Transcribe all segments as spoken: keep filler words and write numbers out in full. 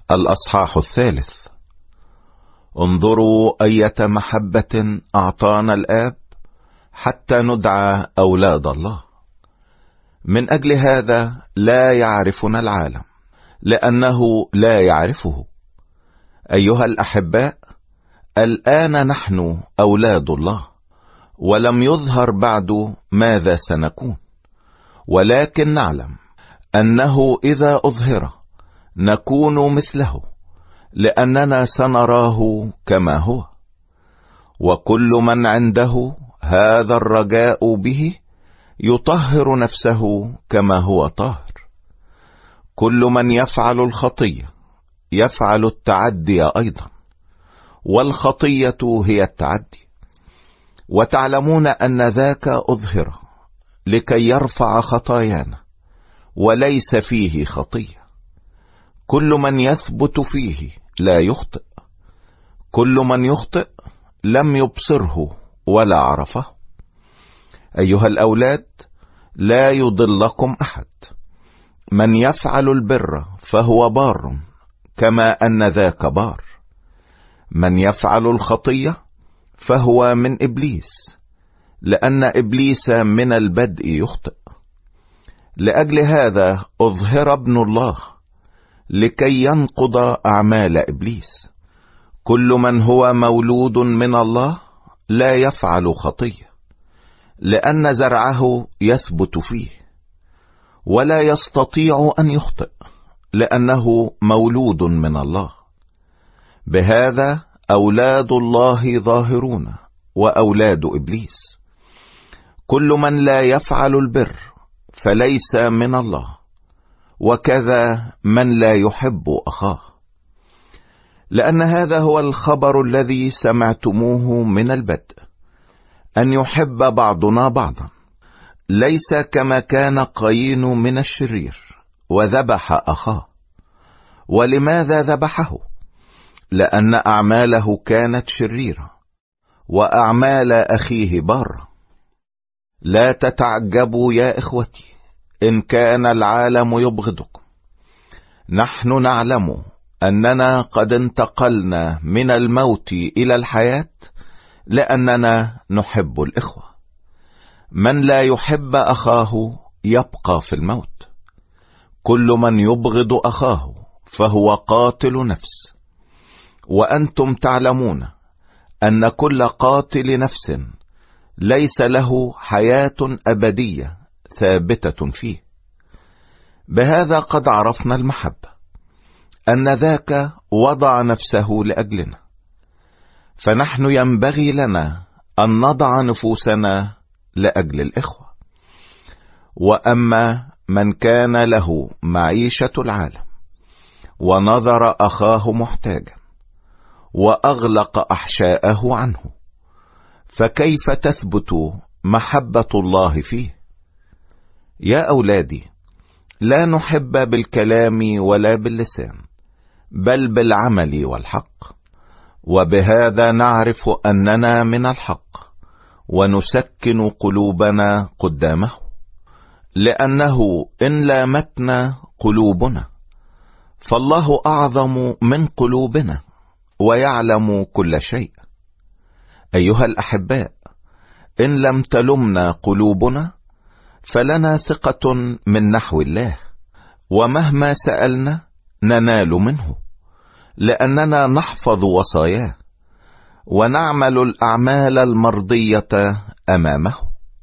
الأصحاح الثالث. انظروا أية محبة أعطانا الآب حتى ندعى أولاد الله. من أجل هذا لا يعرفنا العالم، لأنه لا يعرفه. أيها الأحباء، الآن نحن أولاد الله، ولم يظهر بعد ماذا سنكون، ولكن نعلم أنه إذا أظهر نكون مثله، لأننا سنراه كما هو. وكل من عنده هذا الرجاء به يطهر نفسه كما هو طاهر. كل من يفعل الخطية يفعل التعدي أيضا، والخطية هي التعدي. وتعلمون أن ذاك أظهر لكي يرفع خطايانا، وليس فيه خطية. كل من يثبت فيه لا يخطئ. كل من يخطئ لم يبصره ولا عرفه. أيها الأولاد، لا يضلكم أحد. من يفعل البر فهو بار كما أن ذاك بار. من يفعل الخطية فهو من إبليس، لأن إبليس من البدء يخطئ. لأجل هذا أظهر ابن الله لكي ينقض أعمال إبليس. كل من هو مولود من الله لا يفعل خطية، لأن زرعه يثبت فيه، ولا يستطيع أن يخطئ لأنه مولود من الله. بهذا أولاد الله ظاهرون وأولاد إبليس. كل من لا يفعل البر فليس من الله، وكذا من لا يحب أخاه. لأن هذا هو الخبر الذي سمعتموه من البدء، أن يحب بعضنا بعضا. ليس كما كان قايين من الشرير وذبح أخاه. ولماذا ذبحه؟ لأن أعماله كانت شريرة، وأعمال أخيه بارة. لا تتعجبوا يا إخوتي إن كان العالم يبغضكم. نحن نعلم أننا قد انتقلنا من الموت إلى الحياة، لأننا نحب الإخوة. من لا يحب أخاه يبقى في الموت. كل من يبغض أخاه فهو قاتل نفس. وأنتم تعلمون أن كل قاتل نفس ليس له حياة أبدية ثابتة فيه. بهذا قد عرفنا المحبة، أن ذاك وضع نفسه لأجلنا. فنحن ينبغي لنا أن نضع نفوسنا لأجل الإخوة. وأما من كان له معيشة العالم ونظر أخاه محتاجا وأغلق أحشاءه عنه، فكيف تثبت محبة الله فيه؟ يا أولادي، لا نحب بالكلام ولا باللسان، بل بالعمل والحق. وبهذا نعرف أننا من الحق، ونسكن قلوبنا قدامه. لأنه إن لامتنا قلوبنا فالله أعظم من قلوبنا، ويعلم كل شيء. أيها الأحباء، إن لم تلمنا قلوبنا فلنا ثقة من نحو الله، ومهما سألنا ننال منه، لأننا نحفظ وصاياه ونعمل الأعمال المرضية أمامه.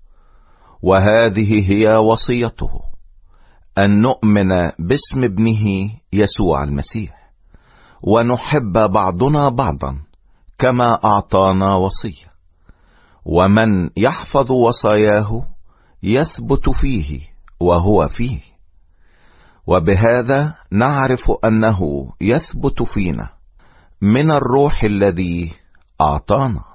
وهذه هي وصيته، أن نؤمن باسم ابنه يسوع المسيح، ونحب بعضنا بعضا كما أعطانا وصية. ومن يحفظ وصاياه يثبت فيه وهو فيه. وبهذا نعرف أنه يثبت فينا من الروح الذي أعطانا.